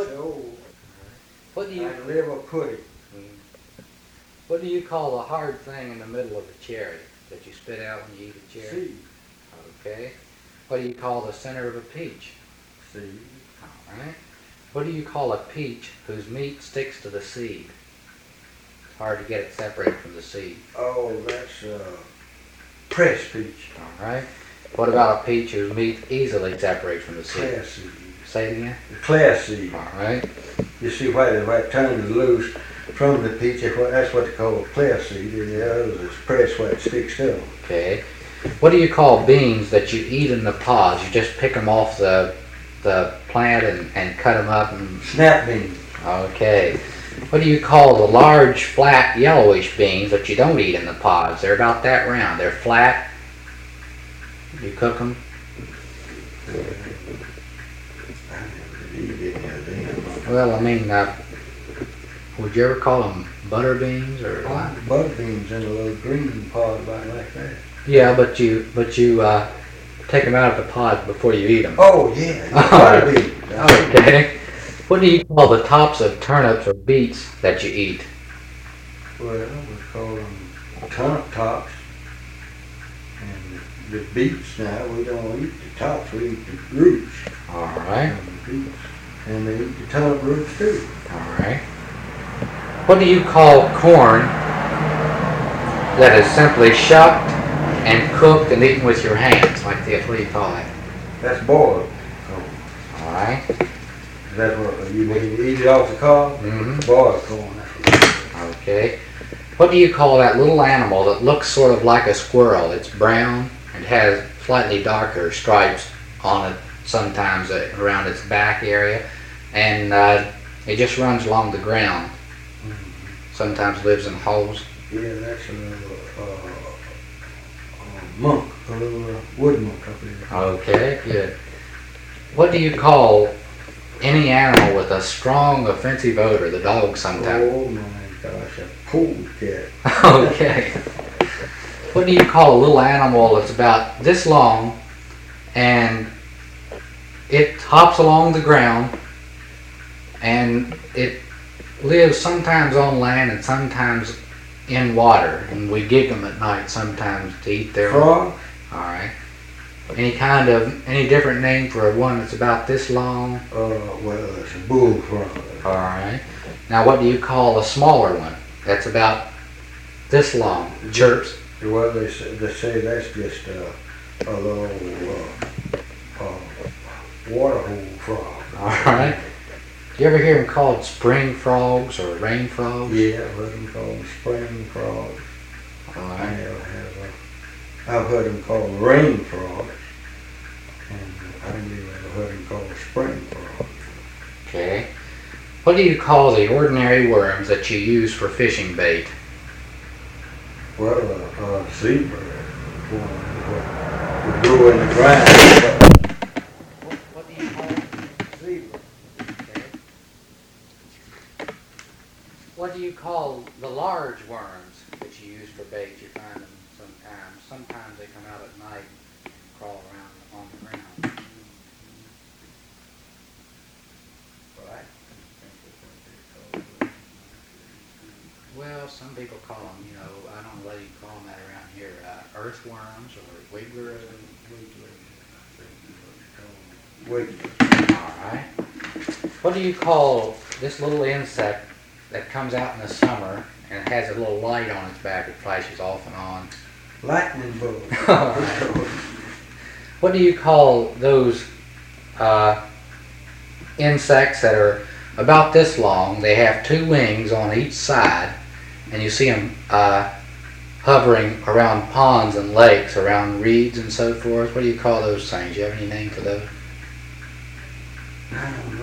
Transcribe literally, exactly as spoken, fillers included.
What, old. what do you Like liver pudding. what do you call the hard thing in the middle of a cherry that you spit out when you eat a cherry? Seed. Okay. What do you call the center of a peach? Seed. All right. What do you call a peach whose meat sticks to the seed? It's hard to get it separated from the seed. Oh, that's uh, pressed peach. All right. What about a peach whose meat easily separates from the seed? Class seed. Say it again. The class seed. All right. You see why the white tongue is loose from the peach. That's what, that's what they call a class seed. And the others is pressed where it sticks to them. Okay. What do you call beans that you eat in the pods? You just pick them off the the plant and, and cut them up and... Snap beans. Okay. What do you call the large, flat, yellowish beans that you don't eat in the pods? They're about that round. They're flat. You cook them? I never eat any of them. Well, I mean, uh, would you ever call them butter beans or what? Butter beans in a little green pod about like that. Yeah, but you but you uh, take them out of the pod before you eat them. Oh, yeah. Butter beans. Okay. What do you call the tops of turnips or beets that you eat? Well, we call them turnip tops. And the beets now, we don't eat the tops, we eat the roots. All right. And the beets. And they eat the turnip roots too. All right. What do you call corn that is simply shucked and cooked and eaten with your hands? Like this, what do you call it? That's boiled. All right. Is that what you mean? You eat it off the cob? Mm-hmm. Boiled corn. Okay. What do you call that little animal that looks sort of like a squirrel? It's brown and has slightly darker stripes on it sometimes uh, around its back area, and uh, it just runs along the ground. Mm-hmm. Sometimes lives in holes. Yeah, that's a little uh, uh, monk, a little uh, wood monk up there. Okay, good. What do you call any animal with a strong offensive odor? The dog sometimes. Oh my gosh, a polecat. Okay. What do you call a little animal that's about this long and it hops along the ground and it lives sometimes on land and sometimes in water, and we gig them at night sometimes to eat their... Frog? All right. Any kind of, any different name for a one that's about this long? Uh, well, it's a bullfrog. All right. Now what do you call a smaller one that's about this long? Chirps? Well, they say, they say that's just uh, a little uh, uh, water hole frog. All right. Do you ever hear them called spring frogs or rain frogs? Yeah, I've heard them called spring frogs. All I right. never have. Uh, I've heard them called rain frogs, and I never heard them called spring frogs. Okay. What do you call the ordinary worms that you use for fishing bait? Well, uh, uh, zebra, what we grew in the ground. What, what do you call it? Zebra. Okay. What do you call the large worms that you use for bait? You find them sometimes. Sometimes they come out at night and crawl around on the ground. Right? Well, some people call them, you know, I don't know whether you call them that around here, uh, earthworms or wigglers. Wait. All right. What do you call this little insect that comes out in the summer and it has a little light on its back that flashes off and on? Lightning bug. All right. What do you call those uh, insects that are about this long? They have two wings on each side, and you see them uh, hovering around ponds and lakes, around reeds and so forth. What do you call those things? Do you have any name for those? I don't